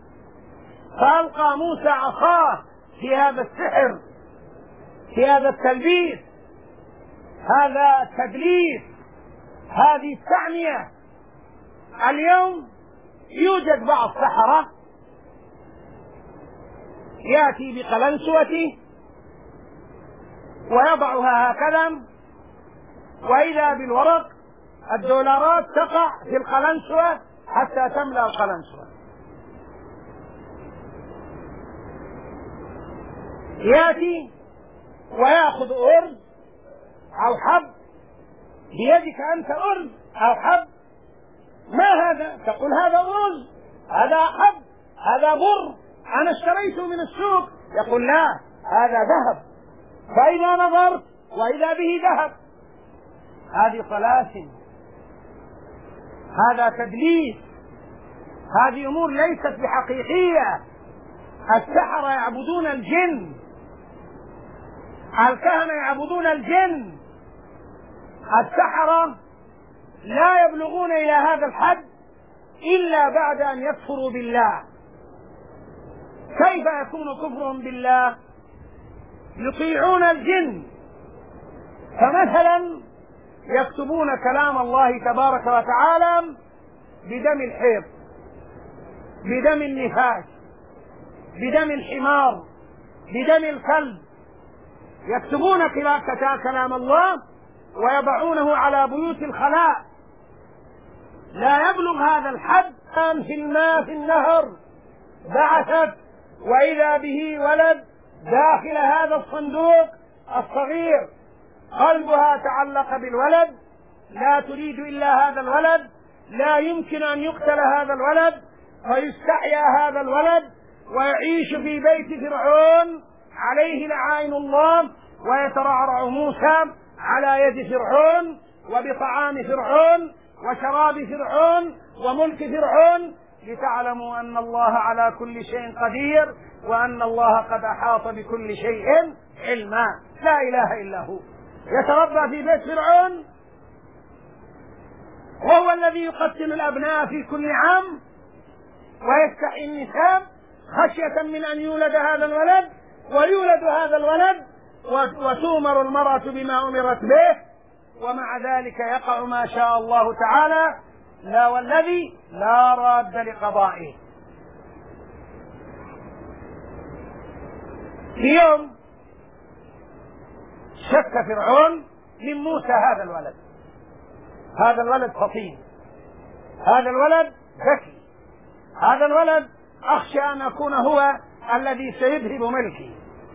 فألقى موسى عصاه في هذا السحر، في هذا التلبيس، هذا التدليس، هذه التعمية. اليوم يوجد بعض السحرة يأتي بقلنسوته ويضعها هكذا، وإذا بالورق الدولارات تقع في القلنسوة حتى تملأ القلنسوة. يأتي ويأخذ أرز أو حب، بيدك أنت أرز أو حب، ما هذا؟ تقول هذا أرز، هذا حب، هذا بر، أنا اشتريته من السوق. يقول لا، هذا ذهب. فإذا نظرت وإذا به ذهب. هذه طلاسم، هذا تدليس، هذه أمور ليست بحقيقية. السحرة يعبدون الجن، الكهنة يعبدون الجن، السحرة لا يبلغون إلى هذا الحد إلا بعد أن يكفروا بالله. كيف يكون كفرهم بالله؟ يطيعون الجن، فمثلا يكتبون كلام الله تبارك وتعالى بدم الحيض، بدم النفاس، بدم الحمار، بدم الكلب، يكتبون كلام الله ويضعونه على بيوت الخلاء. لا يبلغ هذا الحد في الماء في النهر بعثت وإذا به ولد داخل هذا الصندوق الصغير، قلبها تعلق بالولد، لا تريد إلا هذا الولد، لا يمكن أن يقتل هذا الولد، فيستحيا هذا الولد ويعيش في بيت فرعون عليه لعائن الله، ويترعرع موسى على يد فرعون وبطعام فرعون وشراب فرعون وملك فرعون، لتعلموا أن الله على كل شيء قدير وأن الله قد أحاط بكل شيء علما. لا إله إلا هو. يتربى في بيت فرعون، وهو الذي يقتل الأبناء في كل عام ويستحيي النساء خشية من أن يولد هذا الولد، ويولد هذا الولد وتؤمر المرأة بما أمرت به، ومع ذلك يقع ما شاء الله تعالى، لا والذي لا راد لقضائه. في يوم شك فرعون من موسى هذا الولد فطين، هذا الولد ذكي، هذا الولد أخشى أن أكون هو الذي سيذهب ملكي.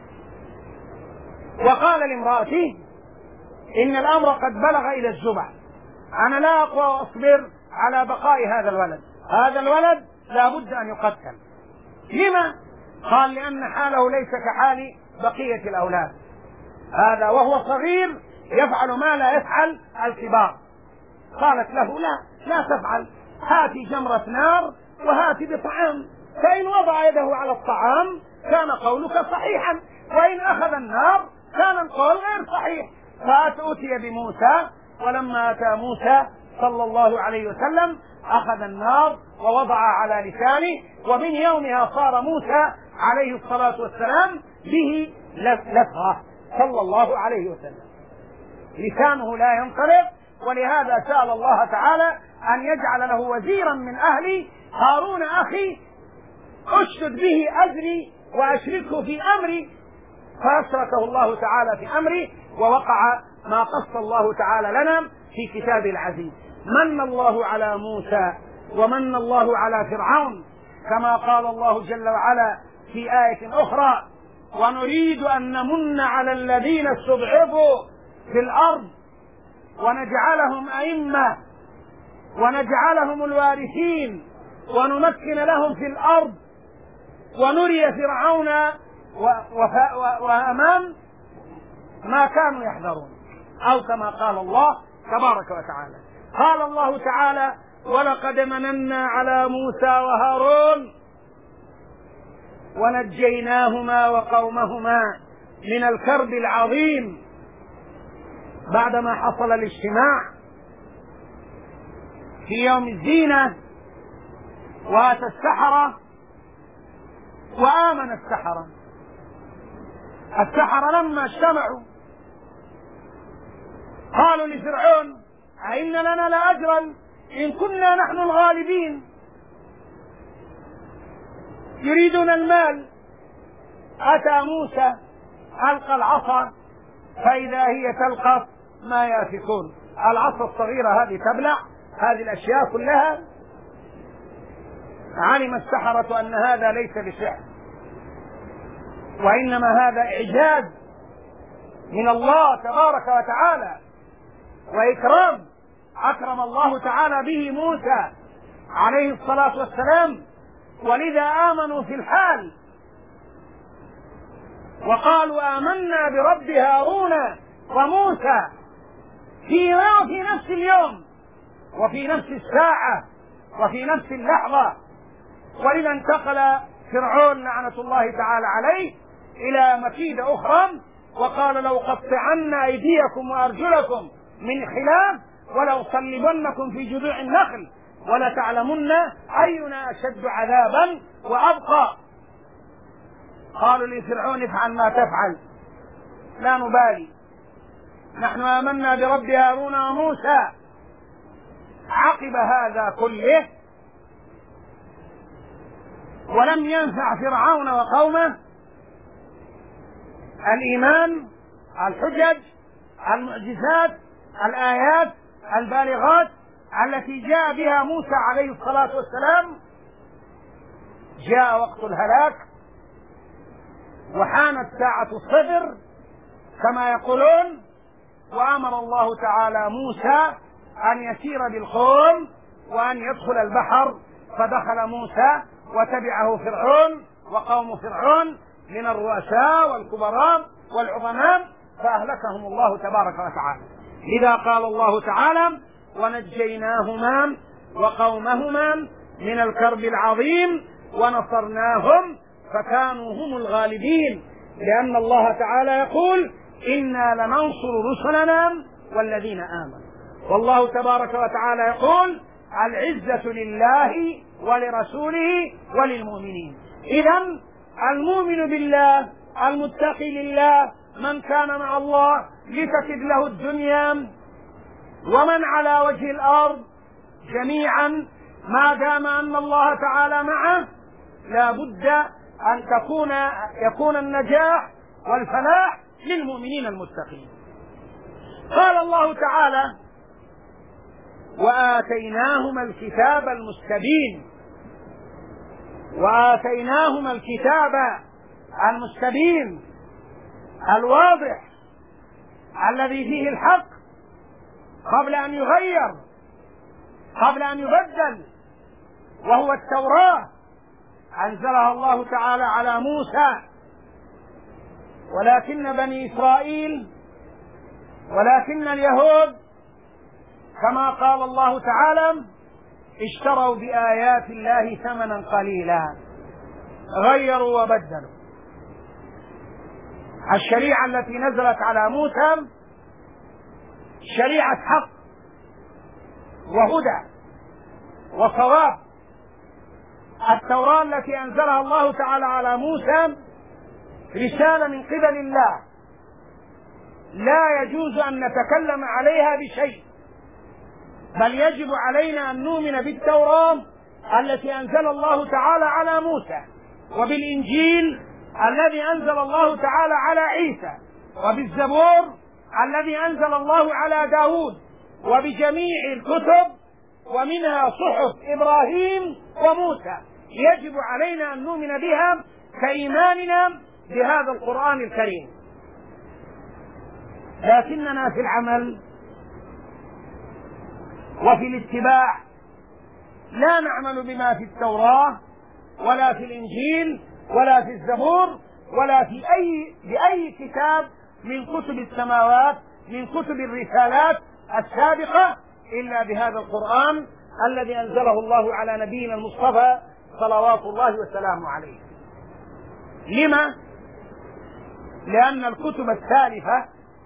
وقال لامرأته إن الأمر قد بلغ إلى الزبع، أنا لا أقوى وأصبر على بقاء هذا الولد لا بد أن يقتل. لما؟ قال لأن حاله ليس كحال بقية الأولاد، هذا وهو صغير يفعل ما لا يفعل الكبار. قالت له لا تفعل، هاتي جمرة نار وهاتي بطعام، فإن وضع يده على الطعام كان قولك صحيحا، وإن أخذ النار كان القول غير صحيح. فأتي بموسى، ولما أتى موسى صلى الله عليه وسلم أخذ النار ووضع على لسانه، ومن يومها صار موسى عليه الصلاة والسلام به لفظة صلى الله عليه وسلم، لسانه لا ينطلق. ولهذا سأل الله تعالى أن يجعل له وزيرا من أهلي، هارون أخي أشدد به أزري وأشركه في أمري، فأشركه الله تعالى في أمري، ووقع ما قص الله تعالى لنا في كتابه العزيز. من الله على موسى ومن الله على فرعون، كما قال الله جل وعلا في آية أخرى: ونريد أن نمن على الذين استضعفوا في الأرض ونجعلهم أئمة ونجعلهم الوارثين ونمكن لهم في الأرض ونري فرعون وهامان ما كانوا يحذرون، أو كما قال الله تبارك وتعالى. قال الله تعالى: ولقد مننا على موسى وهارون ونجيناهما وقومهما من الكرب العظيم. بعدما حصل الاجتماع في يوم الزينة واتى السحرة وآمن السحرة لما اجتمعوا قالوا لفرعون: أئن لنا لأجرا إن كنا نحن الغالبين. يريدون المال. أتى موسى ألقى العصا فإذا هي تلقف ما يافكون، العصا الصغيرة هذه تبلع هذه الأشياء كلها. علم السحرة أن هذا ليس بسحر، وإنما هذا إعجاز من الله تبارك وتعالى وإكرام، أكرم الله تعالى به موسى عليه الصلاة والسلام، ولذا آمنوا في الحال وقالوا: آمنا برب هارون وموسى في نفس اليوم وفي نفس الساعة وفي نفس اللحظة. ولذا انتقل فرعون لعنة الله تعالى عليه إلى مكيدة أخرى، وقال: لو قطعن أيديكم وأرجلكم من خلاف ولأصلبنكم في جذوع النخل ولتعلمن أينا أشد عذابا وأبقى. قالوا لفرعون افعل ما تفعل لا نبالي، نحن آمنا برب هارون وموسى. عقب هذا كله ولم ينفع فرعون وقومه الإيمان، الحجج، المعجزات، الآيات البالغات التي جاء بها موسى عليه الصلاة والسلام. جاء وقت الهلاك وحانت ساعة الصفر كما يقولون، وأمر الله تعالى موسى أن يسير بالقوم وأن يدخل البحر، فدخل موسى وتبعه فرعون وقوم فرعون من الرؤساء والكبراء والعظماء فأهلكهم الله تبارك وتعالى. إذا قال الله تعالى ونجيناهما وقومهما من الكرب العظيم ونصرناهم فكانوا هم الغالبين، لأن الله تعالى يقول إنا لننصر رسلنا والذين آمنوا، والله تبارك وتعالى يقول العزة لله ولرسوله وللمؤمنين. إذن المؤمن بالله المتقي لله من كان مع الله لتكد له الدنيا ومن على وجه الأرض جميعا ما دام أن الله تعالى معه لا بد أن يكون النجاح والفلاح للمؤمنين المتقين. قال الله تعالى وآتيناهما الكتاب المستبين، وآتيناهما الكتاب المستبين الواضح الذي فيه الحق قبل أن يغير قبل أن يبدل، وهو التوراة أنزلها الله تعالى على موسى. ولكن بني إسرائيل ولكن اليهود كما قال الله تعالى اشتروا بآيات الله ثمنا قليلا، غيروا وبدلوا. الشريعة التي نزلت على موسى شريعة حق وهدى وصواب. التوراة التي أنزلها الله تعالى على موسى رسالة من قبل الله لا يجوز أن نتكلم عليها بشيء، بل يجب علينا أن نؤمن بالتوراة التي أنزل الله تعالى على موسى، وبالإنجيل الذي أنزل الله تعالى على عيسى، وبالزبور الذي أنزل الله على داود، وبجميع الكتب ومنها صحف إبراهيم وموسى. يجب علينا أن نؤمن بها كإيماننا بهذا القرآن الكريم. لكننا في العمل وفي الاتباع لا نعمل بما في التوراة ولا في الإنجيل ولا في الزبور ولا في بأي كتاب من كتب السماوات من كتب الرسالات السابقة إلا بهذا القرآن الذي أنزله الله على نبينا المصطفى صلوات الله وسلامه عليه. لما؟ لأن الكتب السالفة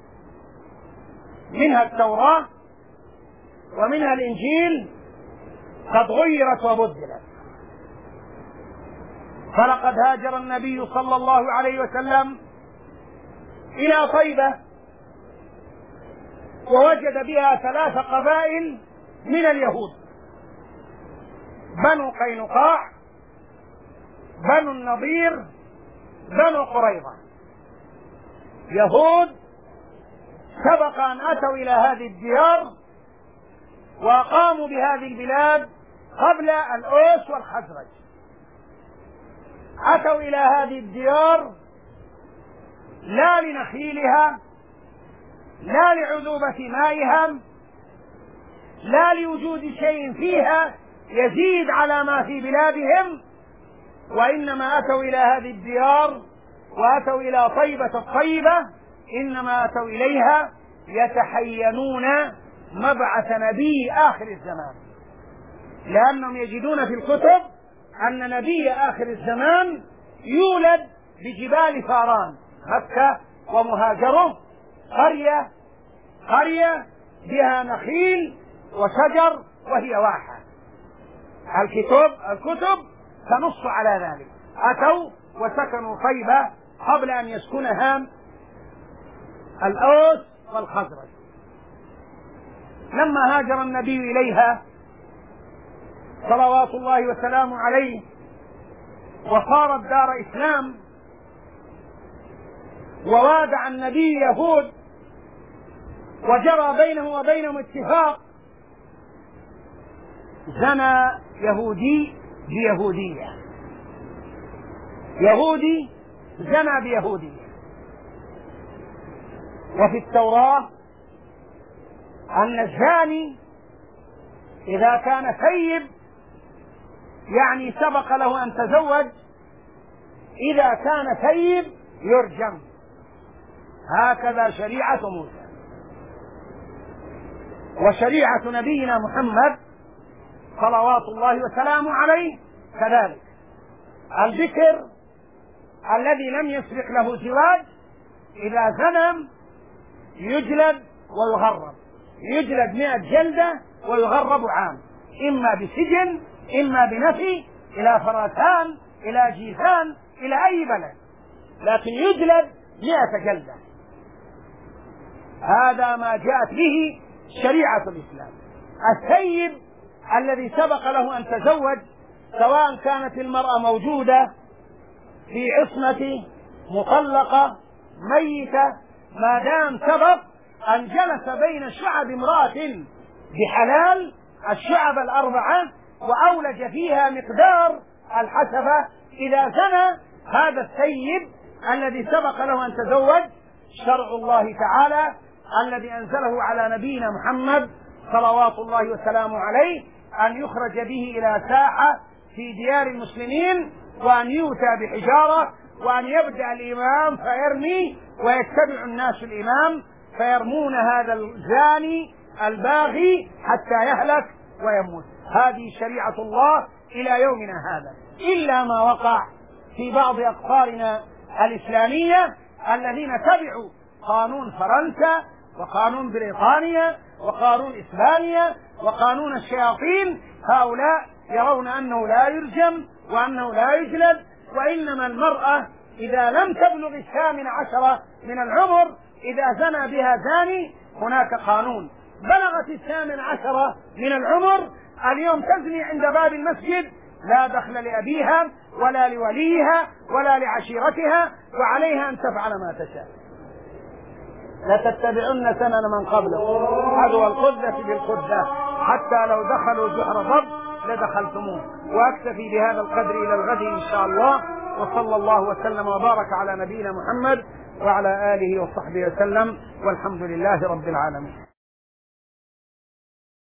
منها التوراة ومنها الإنجيل قد غيرت وبدلت. فلقد هاجر النبي صلى الله عليه وسلم إلى طيبة ووجد بها 3 قبائل من اليهود: بنو قينقاع، بنو النضير، بنو قريظة. يهود سبق أن أتوا إلى هذه الديار وأقاموا بهذه البلاد قبل الأوس والخزرج. أتوا إلى هذه الديار لا لنخيلها، لا لعذوبة مائها، لا لوجود شيء فيها يزيد على ما في بلادهم، وإنما أتوا إلى هذه الديار وأتوا إلى طيبة الطيبة إنما أتوا إليها يتحينون مبعث نبي آخر الزمان، لأنهم يجدون في الكتب أن نبي آخر الزمان يولد بجبال فاران، مكة ومهاجره قرية بها نخيل وشجر وهي واحة. الكتب تنص على ذلك. أتوا وسكنوا طيبة قبل أن يسكنها الأوس والخزرج. لما هاجر النبي إليها صلوات الله وسلامه عليه وصارت دار إسلام ووادع النبي يهود وجرى بينه وبينهم اتفاق، زنى يهودي بيهودية، يهودي زنى بيهودية. وفي التوراة أن الزاني إذا كان ثيب يعني سبق له أن تزوج، إذا كان ثيب يرجم. هكذا شريعة موسى. وشريعة نبينا محمد صلوات الله وسلامه عليه كذلك. البكر الذي لم يسبق له زواج إذا زنى يجلد ويغرب، يجلد 100 جلدة ويغرب عام، إما بسجن إما بنفي إلى فراتان إلى جيزان إلى أي بلد، لكن يجلد 100 جلدة. هذا ما جاءت به شريعة الإسلام. الثيب الذي سبق له أن تزوج سواء كانت المرأة موجودة في عصمة مطلقة ميتة، ما دام سبق أن جلس بين شعب امرأة بحلال الشعب الأربعة وأولج فيها مقدار الحسبة، إذا زنى هذا الثيب الذي سبق له أن تزوج شرع الله تعالى الذي أنزله على نبينا محمد صلوات الله وسلامه عليه أن يخرج به إلى ساحة في ديار المسلمين وأن يؤتى بحجارة وأن يبدأ الإمام فيرمي ويتبع الناس الإمام فيرمون هذا الزاني الباغي حتى يهلك ويموت. هذه شريعة الله إلى يومنا هذا، إلا ما وقع في بعض أقطارنا الإسلامية الذين تبعوا قانون فرنسا وقانون بريطانيا وقانون إسبانيا وقانون الشياطين. هؤلاء يرون أنه لا يرجم وأنه لا يجلد، وإنما المرأة إذا لم تبلغ 18 من العمر إذا زنى بها زاني هناك قانون. بلغت 18 من العمر اليوم تزني عند باب المسجد لا دخل لأبيها ولا لوليها ولا لعشيرتها، وعليها أن تفعل ما تشاء. لتتبعن سنن من قبلكم حذو القذة بالقذة حتى لو دخلوا جحر ضب لدخلتموه. وأكتفي بهذا القدر إلى الغد إن شاء الله، وصلى الله وسلم وبارك على نبينا محمد وعلى آله وصحبه وسلم، والحمد لله رب العالمين.